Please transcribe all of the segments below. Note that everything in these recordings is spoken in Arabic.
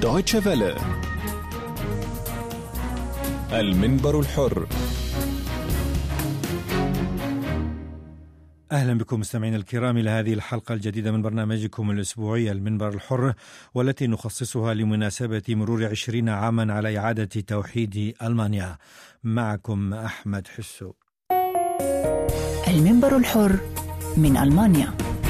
Deutsche Welle. المنبر الحر. أهلا بكم مستمعين الكرام إلى هذه الحلقة الجديدة من برنامجكم الأسبوعي المنبر الحر، والتي نخصصها لمناسبة مرور 20 عاما على إعادة توحيد ألمانيا. معكم أحمد حسو. المنبر الحر من ألمانيا.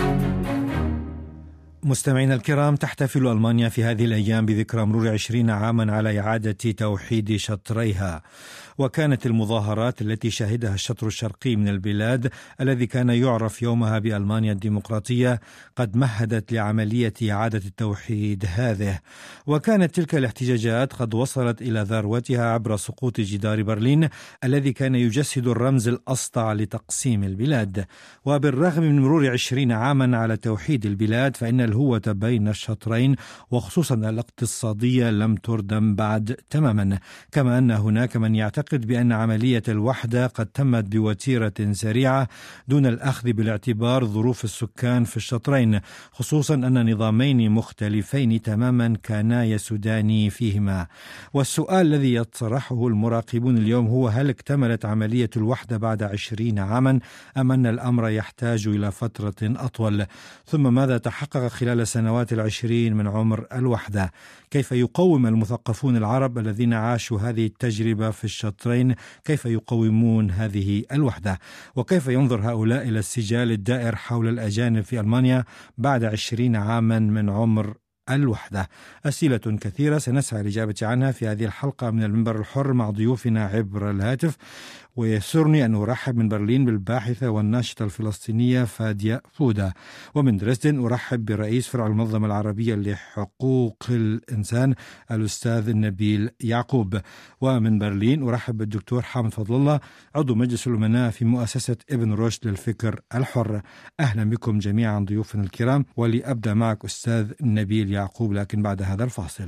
مستمعينا الكرام، تحتفل ألمانيا في هذه الأيام بذكرى مرور 20 عاما على إعادة توحيد شطريها، وكانت المظاهرات التي شهدها الشطر الشرقي من البلاد الذي كان يعرف يومها بألمانيا الديمقراطية قد مهدت لعملية إعادة التوحيد هذه، وكانت تلك الاحتجاجات قد وصلت إلى ذروتها عبر سقوط جدار برلين الذي كان يجسد الرمز الأسطع لتقسيم البلاد. وبالرغم من مرور 20 عاما على توحيد البلاد، فإن الهوة بين الشطرين وخصوصا الاقتصادية لم تردم بعد تماما، كما أن هناك من يعتقد بأن عملية الوحدة قد تمت بوتيرة سريعة دون الأخذ بالاعتبار ظروف السكان في الشطرين، خصوصا أن نظامين مختلفين تماما كانا يسودان فيهما. والسؤال الذي يطرحه المراقبون اليوم هو: هل اكتملت عملية الوحدة بعد 20 عاما أم أن الأمر يحتاج إلى فترة أطول؟ ثم ماذا تحقق خلال السنوات 20 من عمر الوحدة؟ كيف يقوم المثقفون العرب الذين عاشوا هذه التجربة في الشطرين، كيف يقومون هذه الوحدة؟ وكيف ينظر هؤلاء إلى السجال الدائر حول الأجانب في ألمانيا بعد 20 عاما من عمر الوحدة؟ أسئلة كثيرة سنسعى للإجابة عنها في هذه الحلقة من المنبر الحر مع ضيوفنا عبر الهاتف. ويسرني أن أرحب من برلين بالباحثة والناشطة الفلسطينية فادية فودة، ومن دريسدن أرحب برئيس فرع المنظمة العربية لحقوق الإنسان الأستاذ نبيل يعقوب، ومن برلين أرحب بالدكتور حامد فضل الله عضو مجلس الأمناء في مؤسسة ابن رشد للفكر الحر. أهلا بكم جميعا ضيوفنا الكرام، ولأبدأ معك أستاذ نبيل يعقوب لكن بعد هذا الفاصل.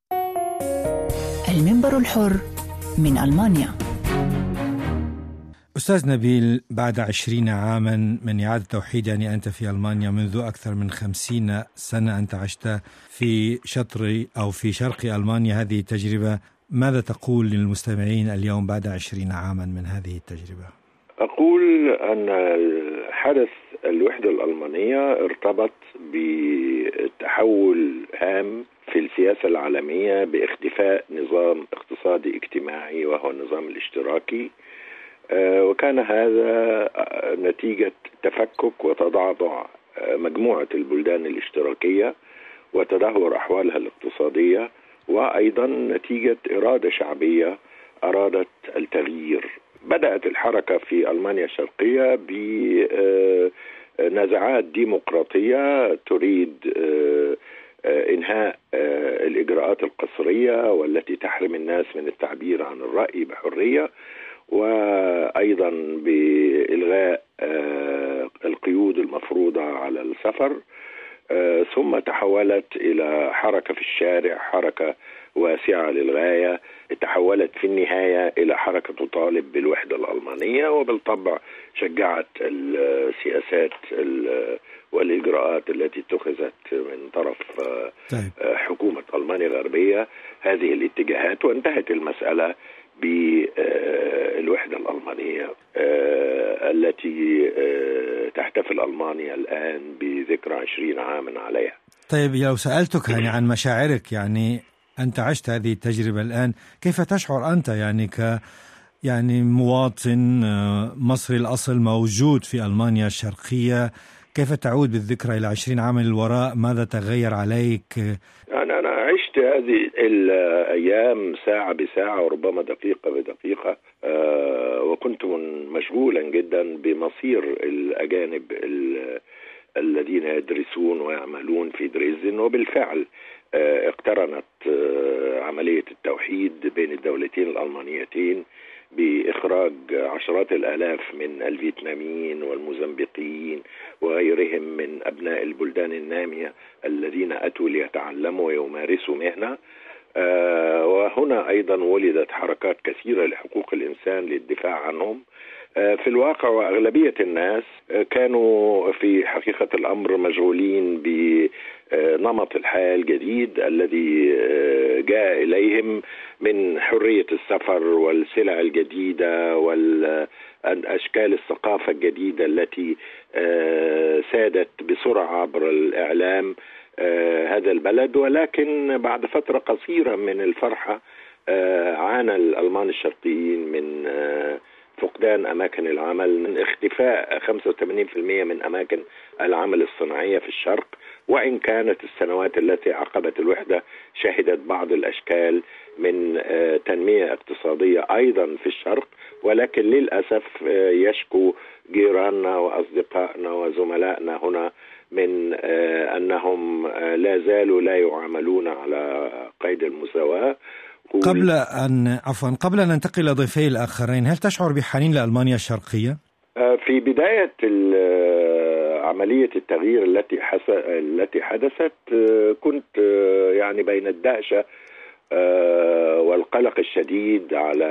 المنبر الحر من ألمانيا. أستاذ نبيل، بعد 20 عاما من إعادة توحيد، يعني أنت في ألمانيا منذ أكثر من 50 سنة أنت عشت في شطر أو في شرق ألمانيا هذه التجربة، ماذا تقول للمستمعين اليوم بعد 20 عاما من هذه التجربة؟ أقول أن حدث الوحدة الألمانية ارتبط بتحول هام في السياسة العالمية باختفاء نظام اقتصادي اجتماعي وهو النظام الاشتراكي، وكان هذا نتيجة تفكك وتضعضع مجموعة البلدان الاشتراكية وتدهور أحوالها الاقتصادية، وأيضا نتيجة إرادة شعبية أرادت التغيير. بدأت الحركة في ألمانيا الشرقية بنزعات ديمقراطية تريد إنهاء الإجراءات القسرية والتي تحرم الناس من التعبير عن الرأي بحرية، وأيضا بإلغاء القيود المفروضة على السفر، ثم تحولت إلى حركة في الشارع، حركة واسعة للغاية، تحولت في النهاية إلى حركة تطالب بالوحدة الألمانية، وبالطبع شجعت السياسات والإجراءات التي اتخذت من طرف حكومة ألمانيا الغربية هذه الاتجاهات، وانتهت المسألة بالوحدة الألمانية التي تحتفل ألمانيا الآن بذكرى 20 عاما عليها. طيب، لو سألتك يعني عن مشاعرك، يعني أنت عشت هذه التجربة الآن، كيف تشعر أنت يعني مواطن مصري الأصل موجود في ألمانيا الشرقية؟ كيف تعود بالذكرى إلى 20 عاما للوراء؟ ماذا تغير عليك؟ أنا عشت هذه الأيام ساعة بساعة وربما دقيقة بدقيقة، وكنت مشغولا جدا بمصير الأجانب الذين يدرسون ويعملون في دريسدن، وبالفعل اقترنت عملية التوحيد بين الدولتين الألمانيتين بإخراج عشرات الآلاف من الفيتناميين والموزمبيقيين وغيرهم من أبناء البلدان النامية الذين أتوا ليتعلموا ويمارسوا مهنة. وهنا أيضا ولدت حركات كثيرة لحقوق الإنسان للدفاع عنهم، في الواقع وأغلبية الناس كانوا في حقيقة الأمر مشغولين بنمط الحياة الجديد الذي جاء إليهم من حرية السفر والسلع الجديدة والأشكال الثقافة الجديدة التي سادت بسرعة عبر الإعلام هذا البلد. ولكن بعد فترة قصيرة من الفرحة عانى الألمان الشرقيين من فقدان أماكن العمل، من اختفاء 85% من أماكن العمل الصناعية في الشرق، وإن كانت السنوات التي عقبت الوحدة شهدت بعض الأشكال من تنمية اقتصادية أيضا في الشرق، ولكن للأسف يشكو جيراننا وأصدقائنا وزملائنا هنا من أنهم لا زالوا لا يعاملون على قيد المساواة. قبل أن ننتقل إلى ضيفي الآخرين، هل تشعر بحنين لألمانيا الشرقية؟ في بداية عملية التغيير التي حدثت كنت يعني بين الدهشة والقلق الشديد على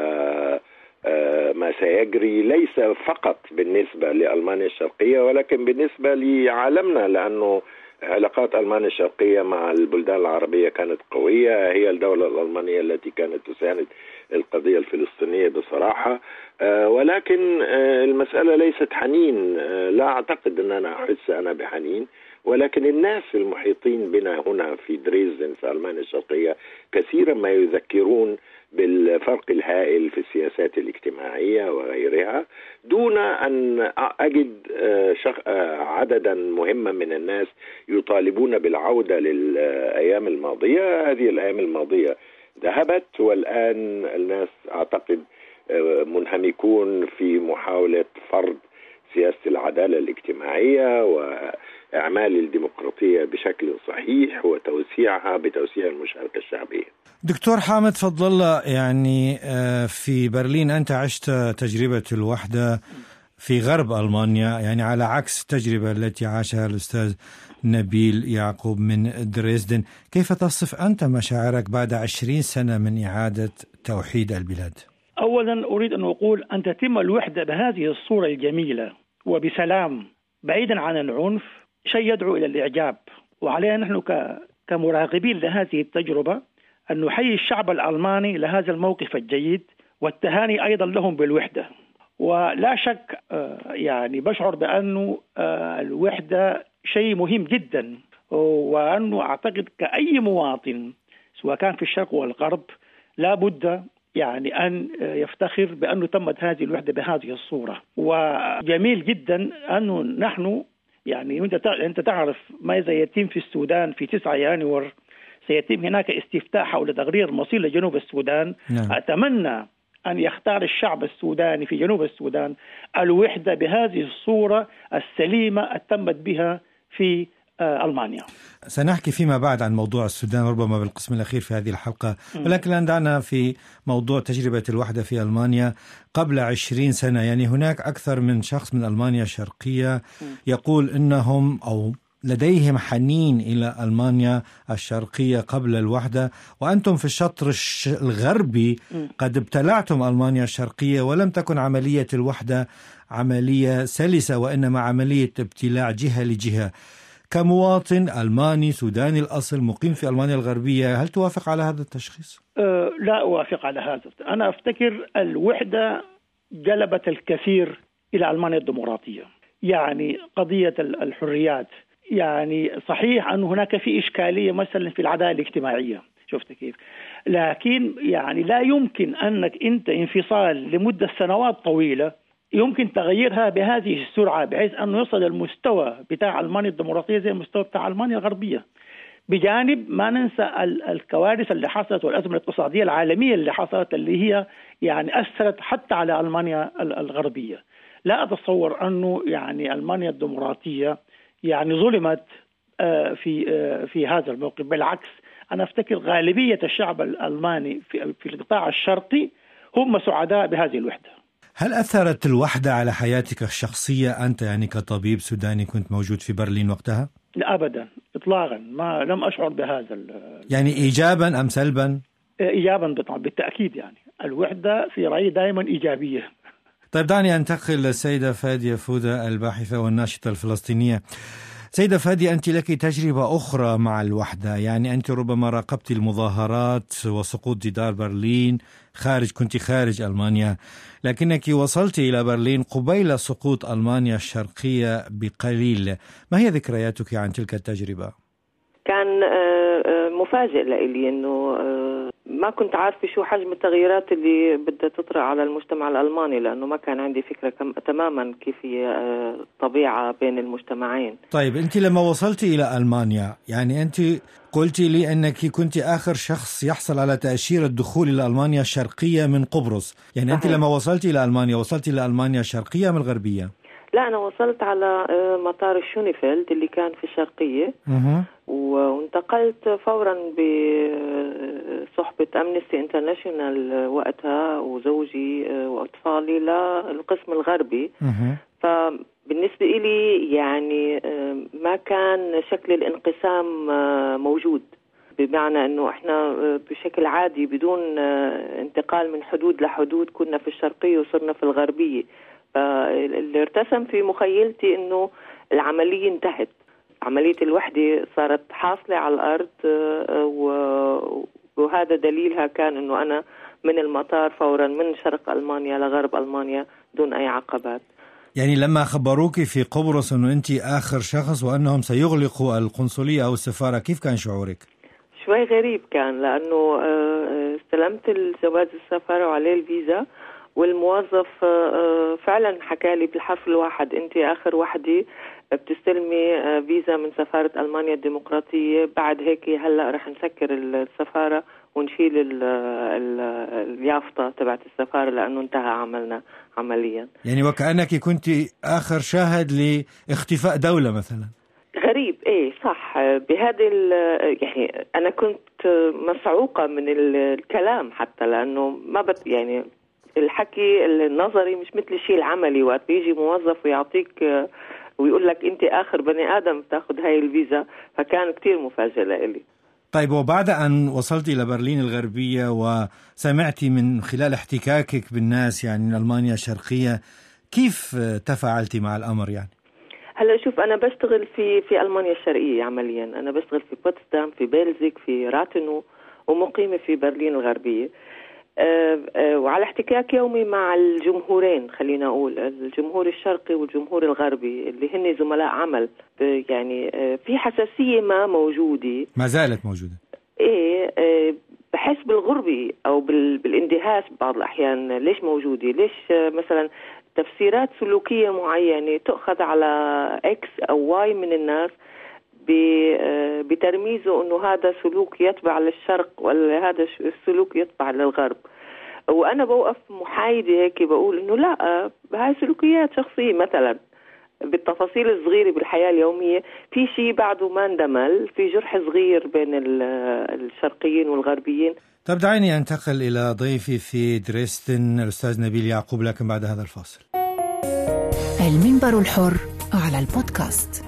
ما سيجري، ليس فقط بالنسبة لألمانيا الشرقية ولكن بالنسبة لعالمنا، لأنه علاقات ألمانيا الشرقية مع البلدان العربية كانت قوية. هي الدولة الألمانية التي كانت تساند القضية الفلسطينية بصراحة، ولكن المسألة ليست حنين. لا أعتقد أن أنا أحس أنا بحنين، ولكن الناس المحيطين بنا هنا في دريزدن في ألمانيا الشرقية كثيرا ما يذكرون بالفرق الهائل في السياسات الاجتماعية وغيرها، دون أن أجد عددا مهما من الناس يطالبون بالعودة للأيام الماضية. هذه الأيام الماضية ذهبت، والآن الناس أعتقد منهمكون في محاولة فرض سياسة العدالة الاجتماعية وإعمال الديمقراطية بشكل صحيح وتوسيعها بتوسيع المشاركة الشعبية. دكتور حامد فضل الله، يعني في برلين أنت عشت تجربة الوحدة في غرب ألمانيا، يعني على عكس التجربة التي عاشها الأستاذ نبيل يعقوب من دريسدن. كيف تصف أنت مشاعرك بعد 20 سنة من إعادة توحيد البلاد؟ أولا أريد أن أقول أن تتم الوحدة بهذه الصورة الجميلة وبسلام بعيدا عن العنف شيء يدعو إلى الإعجاب، وعلينا نحن كمراقبين لهذه التجربة أن نحيي الشعب الألماني لهذا الموقف الجيد والتهاني أيضا لهم بالوحدة. ولا شك يعني بشعر بأنه الوحدة شيء مهم جدا، وأنه أعتقد كأي مواطن سواء كان في الشرق والغرب لا بد يعني أن يفتخر بأنه تمت هذه الوحدة بهذه الصورة. وجميل جدا أنه نحن يعني أنت تعرف ماذا يتم في السودان في 9 يناير، سيتم هناك استفتاء حول تغيير مصير لجنوب السودان. أتمنى أن يختار الشعب السوداني في جنوب السودان الوحدة بهذه الصورة السليمة التمت بها في ألمانيا. سنحكي فيما بعد عن موضوع السودان ربما بالقسم الأخير في هذه الحلقة، ولكن الآن دعنا في موضوع تجربة الوحدة في ألمانيا قبل 20 سنة. يعني هناك أكثر من شخص من ألمانيا الشرقية يقول إنهم أو لديهم حنين إلى ألمانيا الشرقية قبل الوحدة، وأنتم في الشطر الغربي قد ابتلعتم ألمانيا الشرقية، ولم تكن عملية الوحدة عملية سلسة وإنما عملية ابتلاع جهة لجهة. كمواطن ألماني سوداني الأصل مقيم في ألمانيا الغربية، هل توافق على هذا التشخيص؟ لا أوافق على هذا. أنا أفتكر الوحدة جلبت الكثير إلى ألمانيا الديمقراطية، يعني قضية الحريات. يعني صحيح أن هناك في إشكالية مثلا في العدالة الاجتماعية، شفت كيف؟ لكن يعني لا يمكن أنك أنت انفصال لمدة سنوات طويلة يمكن تغييرها بهذه السرعة بحيث أنه يصل المستوى بتاع ألمانيا الديمقراطية زي المستوى بتاع ألمانيا الغربية. بجانب ما ننسى الكوارث اللي حصلت والأزمة الاقتصادية العالمية اللي حصلت اللي هي يعني أثرت حتى على ألمانيا الغربية. لا أتصور أنه يعني ألمانيا الديمقراطية يعني ظلمت في هذا الموقف. بالعكس أنا أفتكر غالبية الشعب الألماني في القطاع الشرقي هم سعداء بهذه الوحدة. هل أثرت الوحدة على حياتك الشخصية أنت يعني كطبيب سوداني كنت موجود في برلين وقتها؟ لا أبدا إطلاقا، ما لم أشعر بهذا. يعني إيجابا أم سلبا؟ إيجابا بالتأكيد، يعني الوحدة في رأيي دائما إيجابية. طيب دعني أنتقل للسيدة فادية فودة الباحثة والناشطة الفلسطينية. سيدة فادية، أنت لك تجربة أخرى مع الوحدة، يعني أنت ربما راقبت المظاهرات وسقوط جدار برلين كنت خارج ألمانيا، لكنك وصلت إلى برلين قبيل سقوط ألمانيا الشرقية بقليل. ما هي ذكرياتك عن تلك التجربة؟ كان مفاجئ لإلي إنه ما كنت عارفة شو حجم التغييرات اللي بدها تطرأ على المجتمع الألماني، لأنه ما كان عندي فكرة تماما كيف هي طبيعة بين المجتمعين. طيب أنت لما وصلت إلى ألمانيا، يعني أنت قلت لي أنك كنت آخر شخص يحصل على تأشيرة الدخول إلى ألمانيا الشرقية من قبرص، يعني أنت لما وصلت إلى ألمانيا وصلت إلى ألمانيا الشرقية من الغربية؟ لا، أنا وصلت على مطار الشونيفيلد اللي كان في الشرقية، وانتقلت فورا بصحبة أمنستي انترناشونال وقتها وزوجي وأطفالي للقسم الغربي. فبالنسبة إلي يعني ما كان شكل الانقسام موجود، بمعنى أنه إحنا بشكل عادي بدون انتقال من حدود لحدود كنا في الشرقية وصرنا في الغربية. فاللي ارتسم في مخيلتي أنه العملية انتهت، عملية الوحدة صارت حاصلة على الأرض، وهذا دليلها كان أنه أنا من المطار فورا من شرق ألمانيا لغرب ألمانيا دون أي عقبات. يعني لما خبروك في قبرص أنه أنت آخر شخص وأنهم سيغلقوا القنصلية أو السفارة، كيف كان شعورك؟ شوي غريب كان، لأنه استلمت الجواز السفارة وعليه الفيزا، والموظف فعلا حكى لي بالحرف الواحد أنت آخر وحدة بتستلمي فيزا من سفارة ألمانيا الديمقراطية، بعد هيك هلأ رح نسكر السفارة ونشيل اليافطة تبعت السفارة لأنه انتهى عملنا عمليا. يعني وكأنك كنت آخر شاهد لاختفاء دولة مثلا. غريب، ايه صح. بهذه يعني أنا كنت مسعوقة من الكلام حتى، لأنه ما يعني الحكي النظري مش مثل الشيء العملي، وقت بيجي موظف ويعطيك ويقول لك انت اخر بني ادم بتاخذ هاي الفيزا، فكان كتير مفاجئ لإلي. طيب، وبعد ان وصلت الى برلين الغربية وسمعتي من خلال احتكاكك بالناس يعني من ألمانيا الشرقية، كيف تفاعلتي مع الامر؟ يعني هلا شوف، انا بشتغل في ألمانيا الشرقية عمليا، انا بشتغل في بوتسدام، في بيلزيك، في راتنو، ومقيمة في برلين الغربية، وعلى احتكاك يومي مع الجمهورين، خلينا أقول الجمهور الشرقي والجمهور الغربي اللي هن زملاء عمل. يعني في حساسية ما موجودة، ما زالت موجودة. إيه، بحس بالغربة أو بالاندهاش بعض الأحيان. ليش موجودة؟ ليش مثلا تفسيرات سلوكية معينة تأخذ على إكس أو واي من الناس بترميزه أنه هذا سلوك يتبع للشرق ولا هذا السلوك يتبع للغرب، وأنا بوقف محايدة هيك بقول أنه لا، هاي سلوكيات شخصية. مثلا بالتفاصيل الصغيرة بالحياة اليومية في شيء بعده ما اندمل، في جرح صغير بين الشرقيين والغربيين. طب دعيني أنتقل إلى ضيفي في دريسدن الأستاذ نبيل يعقوب، لكن بعد هذا الفاصل. المنبر الحر على البودكاست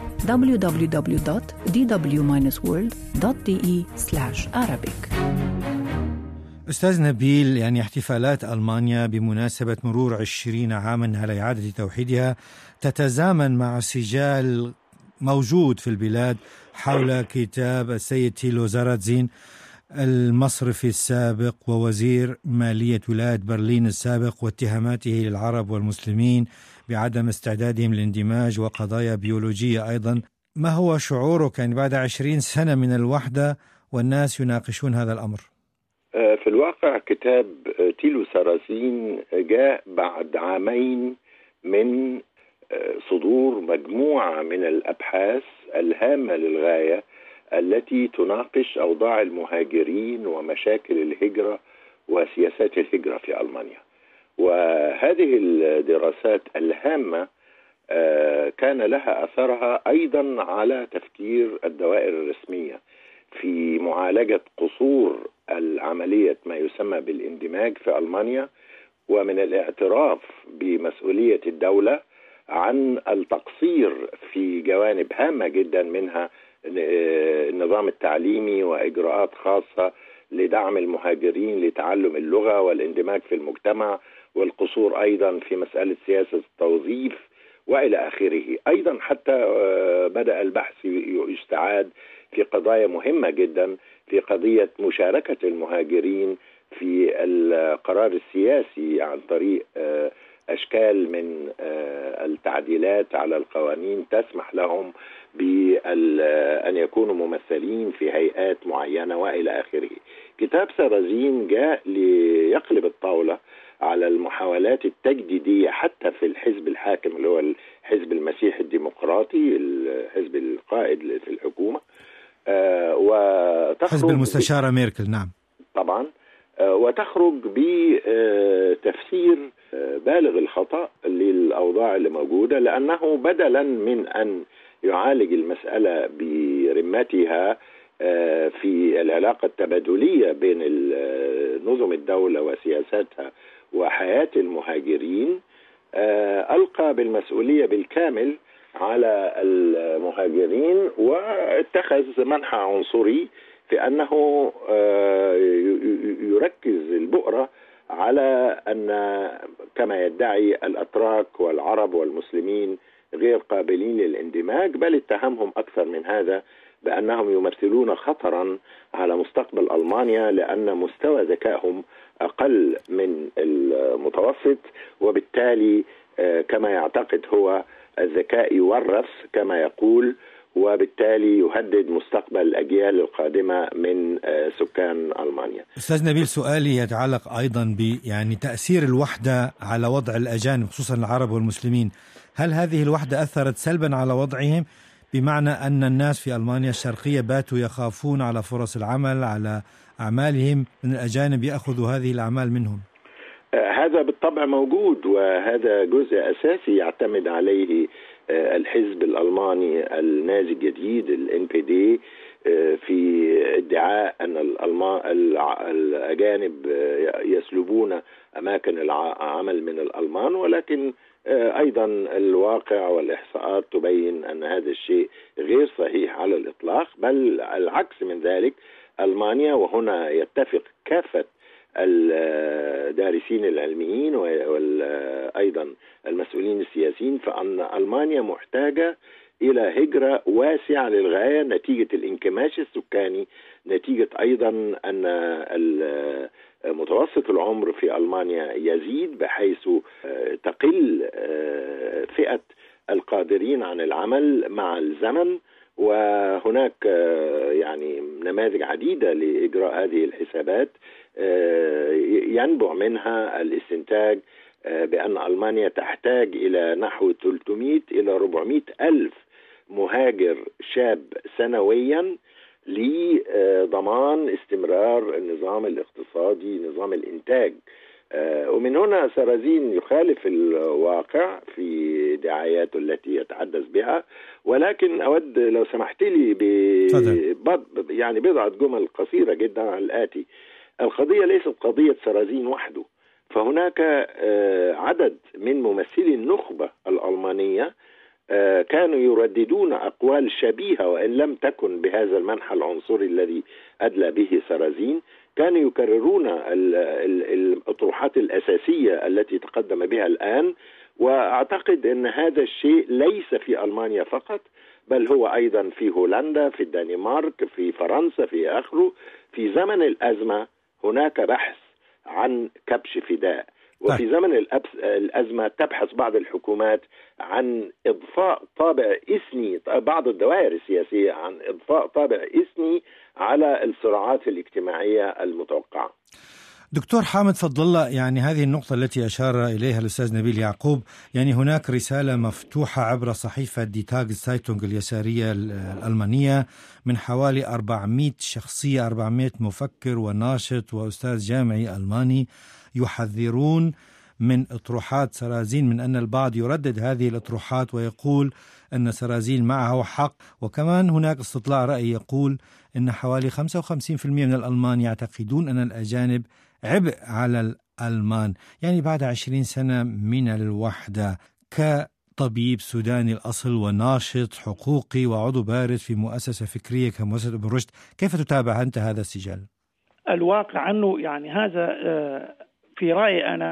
www.dw-world.de/Arabic. أستاذ نبيل، يعني احتفالات ألمانيا بمناسبة مرور 20 عاما على إعادة توحيدها تتزامن مع سجال موجود في البلاد حول كتاب السيد تيلو زاراتزين المصرفي السابق ووزير مالية ولاية برلين السابق، واتهاماته للعرب والمسلمين بعدم استعدادهم للاندماج وقضايا بيولوجية أيضا. ما هو شعورك يعني بعد 20 سنة من الوحدة والناس يناقشون هذا الأمر؟ في الواقع كتاب تيلو زاراتزين جاء بعد عامين من صدور مجموعة من الأبحاث الهامة للغاية التي تناقش أوضاع المهاجرين ومشاكل الهجرة وسياسات الهجرة في ألمانيا. وهذه الدراسات الهامة كان لها أثرها أيضا على تفكير الدوائر الرسمية في معالجة قصور العملية ما يسمى بالاندماج في ألمانيا، ومن الاعتراف بمسؤولية الدولة عن التقصير في جوانب هامة جدا، منها النظام التعليمي وإجراءات خاصة لدعم المهاجرين لتعلم اللغة والاندماج في المجتمع والقصور أيضا في مسألة سياسة التوظيف وإلى آخره. أيضا حتى بدأ البحث يستعاد في قضايا مهمة جدا، في قضية مشاركة المهاجرين في القرار السياسي عن طريق أشكال من التعديلات على القوانين تسمح لهم بأن يكونوا ممثلين في هيئات معينة وإلى آخره. كتاب سرازين جاء ليقلب الطاولة على المحاولات التجديدية حتى في الحزب الحاكم اللي هو الحزب المسيحي الديمقراطي، الحزب القائد في الحكومة، حزب المستشارة ميركل. نعم طبعا. وتخرج بتفسير بالغ الخطأ للأوضاع اللي موجودة، لأنه بدلا من أن يعالج المسألة برمتها في العلاقة التبادلية بين نظم الدولة وسياساتها وحياة المهاجرين، ألقى بالمسؤولية بالكامل على المهاجرين واتخذ منحى عنصري في أنه يركز البؤرة على أن كما يدعي الأتراك والعرب والمسلمين غير قابلين للاندماج، بل اتهمهم أكثر من هذا بأنهم يمثلون خطرا على مستقبل ألمانيا، لأن مستوى ذكائهم أقل من المتوسط، وبالتالي كما يعتقد هو الذكاء يورث كما يقول، وبالتالي يهدد مستقبل الأجيال القادمة من سكان ألمانيا. أستاذ نبيل، سؤالي يتعلق أيضا يعني تأثير الوحدة على وضع الأجانب خصوصا العرب والمسلمين. هل هذه الوحدة أثرت سلبا على وضعهم، بمعنى أن الناس في ألمانيا الشرقية باتوا يخافون على فرص العمل، على أعمالهم، من الأجانب يأخذوا هذه الأعمال منهم؟ هذا بالطبع موجود، وهذا جزء أساسي يعتمد عليه الحزب الألماني النازي الجديد NPD في ادعاء أن الأجانب يسلبون أماكن العمل من الألمان، ولكن أيضا الواقع والإحصاءات تبين أن هذا الشيء غير صحيح على الإطلاق، بل العكس من ذلك. ألمانيا، وهنا يتفق كافة الدارسين العلميين وأيضا المسؤولين السياسيين، فأن ألمانيا محتاجة إلى هجرة واسعة للغاية نتيجة الانكماش السكاني، نتيجة أيضا أن متوسط العمر في ألمانيا يزيد بحيث تقل فئة القادرين عن العمل مع الزمن، وهناك يعني نماذج عديدة لإجراء هذه الحسابات ينبع منها الاستنتاج بأن ألمانيا تحتاج إلى نحو 300 إلى 400 ألف مهاجر شاب سنويا لضمان استمرار النظام الاقتصادي، نظام الإنتاج. ومن هنا سرازين يخالف الواقع في دعاياته التي يتحدث بها، ولكن أود لو سمحت لي يعني بضعة جمل قصيرة جدا عن الآتي. القضية ليست قضية سرازين وحده، فهناك عدد من ممثلي النخبة الألمانية كانوا يرددون أقوال شبيهة وإن لم تكن بهذا المنحى العنصري الذي أدلى به سرازين. كانوا يكررون الأطروحات الأساسية التي تقدم بها الآن، وأعتقد أن هذا الشيء ليس في ألمانيا فقط، بل هو أيضا في هولندا، في الدنمارك، في فرنسا، في آخره. في زمن الأزمة هناك بحث عن كبش فداء، وفي زمن الأزمة تبحث بعض الحكومات عن إضفاء طابع إثني، بعض الدوائر السياسية عن إضفاء طابع إثني على الصراعات الاجتماعية المتوقعة. دكتور حامد فضل الله، يعني هذه النقطة التي أشار إليها الأستاذ نبيل يعقوب، يعني هناك رسالة مفتوحة عبر صحيفة دي تاغ سايتونغ اليسارية الألمانية من حوالي 400 شخصية، 400 مفكر وناشط وأستاذ جامعي ألماني، يحذرون من أطروحات سرازين، من أن البعض يردد هذه الأطروحات ويقول أن سرازين معه حق. وكمان هناك استطلاع رأي يقول أن حوالي 55% من الألمان يعتقدون أن الأجانب عبء على الألمان. يعني بعد 20 سنة من الوحدة، كطبيب سوداني الأصل وناشط حقوقي وعضو بارز في مؤسسة فكرية كمؤسسة ابن رشد، كيف تتابع أنت هذا السجال؟ الواقع أنه يعني هذا في رأيي أنا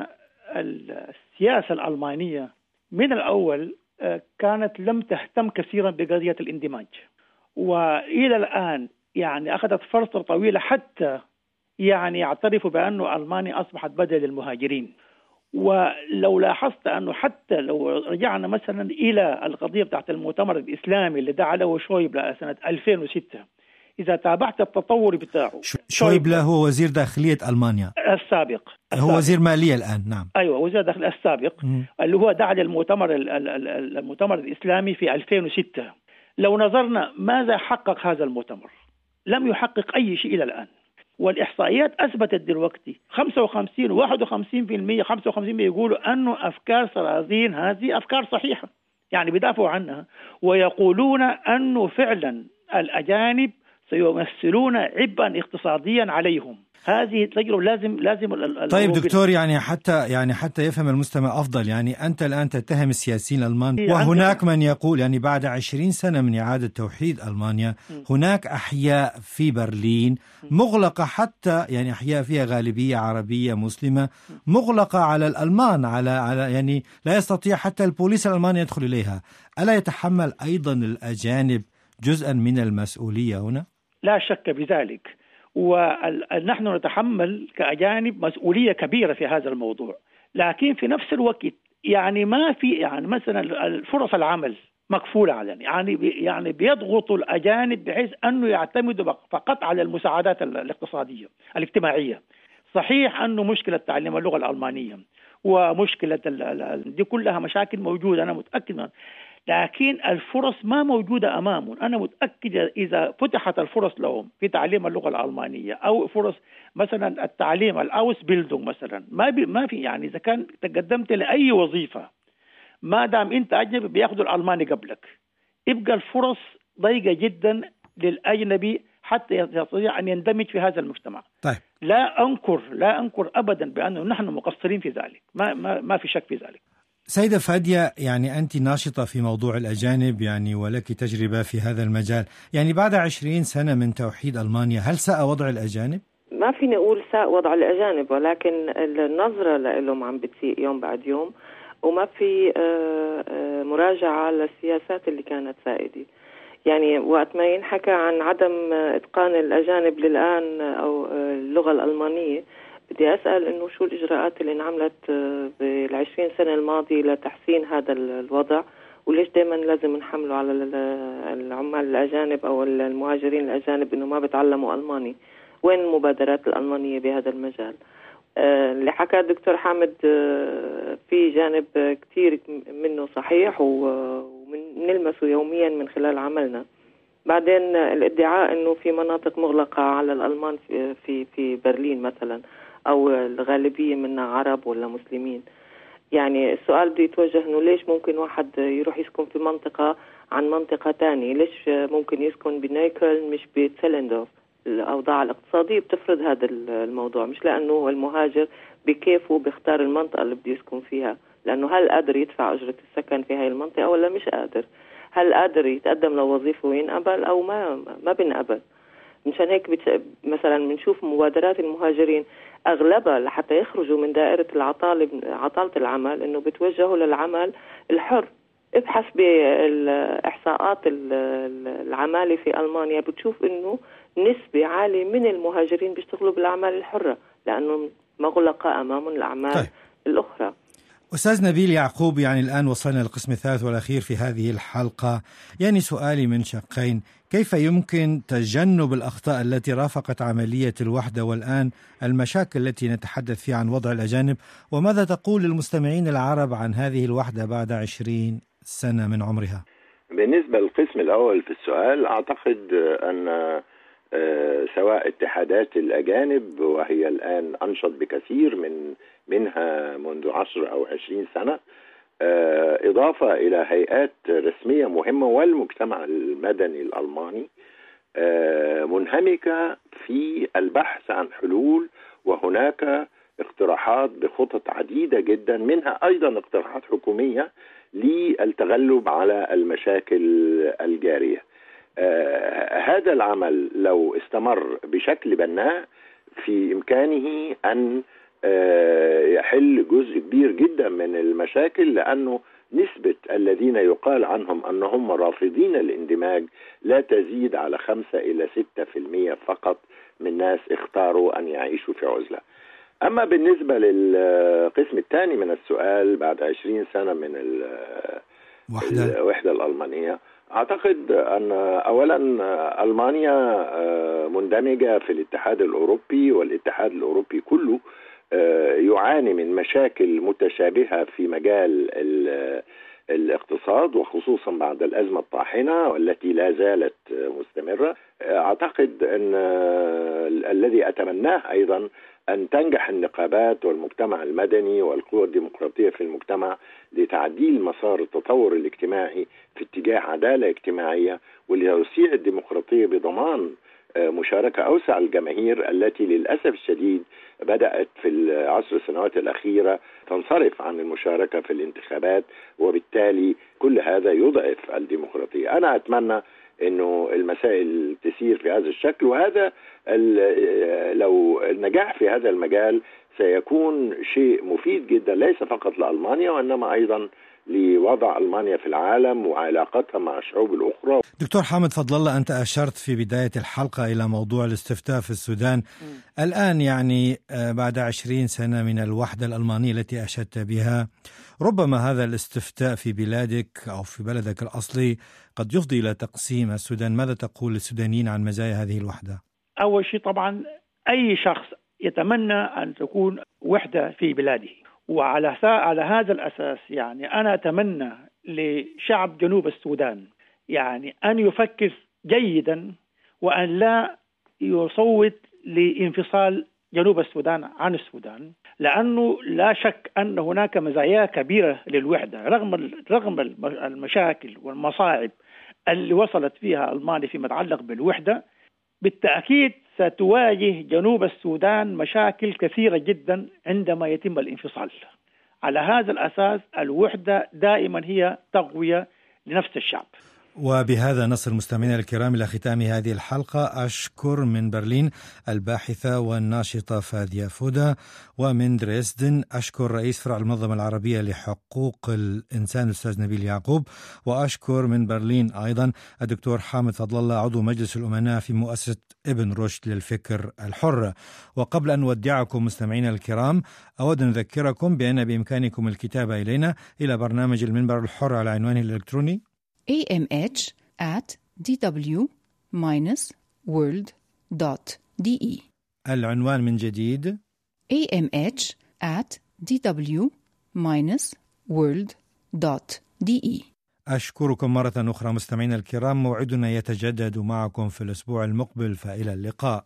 السياسة الألمانية من الأول كانت لم تهتم كثيرا بقضية الاندماج، وإلى الآن يعني أخذت فترة طويلة حتى يعني يعترفوا بأنه ألمانيا أصبحت بدل للمهاجرين. ولو لاحظت أنه حتى لو رجعنا مثلا إلى القضية بتاعت المؤتمر الإسلامي اللي دعا له شويبلة سنة 2006، إذا تابعت التطور بتاعه، شويبلة هو وزير داخلية ألمانيا السابق. هو وزير مالية الآن. نعم، أيوة، وزير داخلية السابق اللي هو دعا للمؤتمر المؤتمر الإسلامي في 2006. لو نظرنا ماذا حقق هذا المؤتمر، لم يحقق أي شيء إلى الآن. والإحصائيات أثبتت دلوقتي 55 و51%، 55% يقولوا أنه أفكار سرازين هذه أفكار صحيحة، يعني بيدافعوا عنها ويقولون أنه فعلا الأجانب سيمثلون عبئا اقتصاديا عليهم. هذه تجربة لازم. طيب دكتور، يعني حتى يفهم المستمع أفضل، يعني أنت الآن تتهم السياسيين الألمان، وهناك من يقول يعني بعد 20 سنة من إعادة توحيد ألمانيا هناك أحياء في برلين مغلقة، حتى يعني أحياء فيها غالبية عربية مسلمة مغلقة على الألمان، على يعني لا يستطيع حتى البوليس الألماني يدخل إليها. ألا يتحمل أيضا الأجانب جزءا من المسؤولية هنا؟ لا شك بذلك، ونحن نتحمل كأجانب مسؤولية كبيرة في هذا الموضوع، لكن في نفس الوقت يعني ما في يعني مثلا فرص العمل مكفولة علينا، يعني بيضغطوا الأجانب بحيث أنه يعتمدوا فقط على المساعدات الاقتصادية الاجتماعية. صحيح أنه مشكلة تعليم اللغة الألمانية ومشكلة دي كلها مشاكل موجودة، أنا متأكد منها، لكن الفرص ما موجودة أمامهم. أنا متأكد إذا فتحت الفرص لهم في تعليم اللغة الألمانية أو فرص مثلا التعليم الأوس بيلدونغ مثلا، ما في يعني إذا كان تقدمت لأي وظيفة ما دام أنت أجنبي بياخدوا الألماني قبلك، يبقى الفرص ضيقة جدا للأجنبي حتى يستطيع أن يندمج في هذا المجتمع. طيب. لا أنكر أبدا بأنه نحن مقصرين في ذلك، ما في شك في ذلك. سيدة فادية، يعني أنت ناشطة في موضوع الأجانب يعني ولك تجربة في هذا المجال، يعني بعد 20 سنة من توحيد ألمانيا هل ساء وضع الأجانب؟ ما فيني أقول ساء وضع الأجانب، ولكن النظرة لهم عم بتسيء يوم بعد يوم، وما في مراجعة للسياسات اللي كانت سائدة. يعني وقت ما ينحكى عن عدم إتقان الأجانب للآن أو اللغة الألمانية، بدي أسأل إنه شو الإجراءات اللي انعملت بال20 سنة الماضية لتحسين هذا الوضع، وليش دائما لازم نحمله على العمال الأجانب أو المهاجرين الأجانب إنه ما بتعلموا ألماني؟ وين المبادرات الألمانية بهذا المجال؟ اللي حكى الدكتور حامد في جانب كتير منه صحيح ونلمسه يوميا من خلال عملنا. بعدين الادعاء إنه في مناطق مغلقة على الألمان في برلين مثلا، أو الغالبية منها عرب ولا مسلمين. يعني السؤال بده يتوجه إنه ليش ممكن واحد يروح يسكن في منطقة عن منطقة تانية؟ ليش ممكن يسكن بنايكل مش بتسلندورف؟ الأوضاع الاقتصادية بتفرض هذا الموضوع، مش لأنه المهاجر بكيفه بيختار المنطقة اللي بده يسكن فيها، لأنه هل قادر يدفع أجرة السكن في هاي المنطقة ولا مش قادر؟ هل قادر يتقدم لوظيفة وينقبل أو ما بينقبل؟ مشان هيك مثلا بنشوف مبادرات المهاجرين أغلبها لحتى يخرجوا من دائرة عطالة العمل إنه بتوجهوا للعمل الحر. ابحث بالإحصاءات العمالة في ألمانيا، بتشوف إنه نسبة عالية من المهاجرين بيشتغلوا بالأعمال الحرة لأنه مغلقة أمامهم الأعمال الأخرى. أستاذ نبيل يعقوب، يعني الآن وصلنا للقسم الثالث والأخير في هذه الحلقة. يعني سؤالي من شقين: كيف يمكن تجنب الأخطاء التي رافقت عملية الوحدة والآن المشاكل التي نتحدث فيها عن وضع الأجانب؟ وماذا تقول للمستمعين العرب عن هذه الوحدة بعد 20 سنة من عمرها؟ بالنسبة للقسم الأول في السؤال، أعتقد أن سواء اتحادات الأجانب وهي الآن أنشط بكثير منها منذ 10 أو 20 سنة، إضافة إلى هيئات رسمية مهمة والمجتمع المدني الألماني منهمكة في البحث عن حلول، وهناك اقتراحات بخطط عديدة جدا، منها أيضا اقتراحات حكومية للتغلب على المشاكل الجارية. هذا العمل لو استمر بشكل بناء في إمكانه أن يحل جزء كبير جدا من المشاكل، لأنه نسبة الذين يقال عنهم أنهم رافضين الاندماج لا تزيد على 5 إلى 6% فقط من ناس اختاروا أن يعيشوا في عزلة. أما بالنسبة للقسم الثاني من السؤال، بعد 20 سنة من الوحدة الألمانية، أعتقد أن أولا ألمانيا مندمجة في الاتحاد الأوروبي، والاتحاد الأوروبي كله يعاني من مشاكل متشابهة في مجال الاقتصاد، وخصوصا بعد الأزمة الطاحنة والتي لا زالت مستمرة. أعتقد أن الذي أتمناه أيضا أن تنجح النقابات والمجتمع المدني والقوى الديمقراطية في المجتمع لتعديل مسار التطور الاجتماعي في اتجاه عدالة اجتماعية، ولتوسيع الديمقراطية بضمان مشاركة أوسع الجماهير التي للأسف الشديد بدأت في العشر السنوات الأخيرة تنصرف عن المشاركة في الانتخابات، وبالتالي كل هذا يضعف الديمقراطية. أنا أتمنى أنه المسائل تسير في هذا الشكل، وهذا لو النجاح في هذا المجال سيكون شيء مفيد جدا، ليس فقط لألمانيا وإنما أيضا لوضع ألمانيا في العالم وعلاقتها مع الشعوب الأخرى. دكتور حامد فضل الله، أنت أشرت في بداية الحلقة إلى موضوع الاستفتاء في السودان. الآن يعني بعد 20 سنة من الوحدة الألمانية التي أشدت بها، ربما هذا الاستفتاء في بلادك أو في بلدك الأصلي قد يفضي إلى تقسيم السودان. ماذا تقول للسودانيين عن مزايا هذه الوحدة؟ أول شيء طبعا أي شخص يتمنى أن تكون وحدة في بلاده، وعلى هذا الأساس يعني أنا أتمنى لشعب جنوب السودان يعني أن يفكر جيدا وأن لا يصوت لانفصال جنوب السودان عن السودان، لأنه لا شك أن هناك مزايا كبيرة للوحدة رغم المشاكل والمصاعب اللي وصلت فيها ألمانيا فيما يتعلق بالوحدة. بالتأكيد ستواجه جنوب السودان مشاكل كثيرة جدا عندما يتم الانفصال. على هذا الأساس الوحدة دائما هي تقوية لنفس الشعب. وبهذا نصل مستمعينا الكرام إلى ختام هذه الحلقة. أشكر من برلين الباحثة والناشطة فادية فودا، ومن دريسدن أشكر رئيس فرع المنظمة العربية لحقوق الإنسان الأستاذ نبيل يعقوب، وأشكر من برلين أيضا الدكتور حامد فضل الله عضو مجلس الأمناء في مؤسسة ابن رشد للفكر الحر. وقبل أن نودعكم مستمعينا الكرام، أود أن أذكركم بأن بإمكانكم الكتابة إلينا إلى برنامج المنبر الحر على عنوانه الإلكتروني amh@dw-world.de. العنوان من جديد amh@dw-world.de. أشكركم مرة أخرى مستمعينا الكرام. موعدنا يتجدد معكم في الأسبوع المقبل، فإلى اللقاء.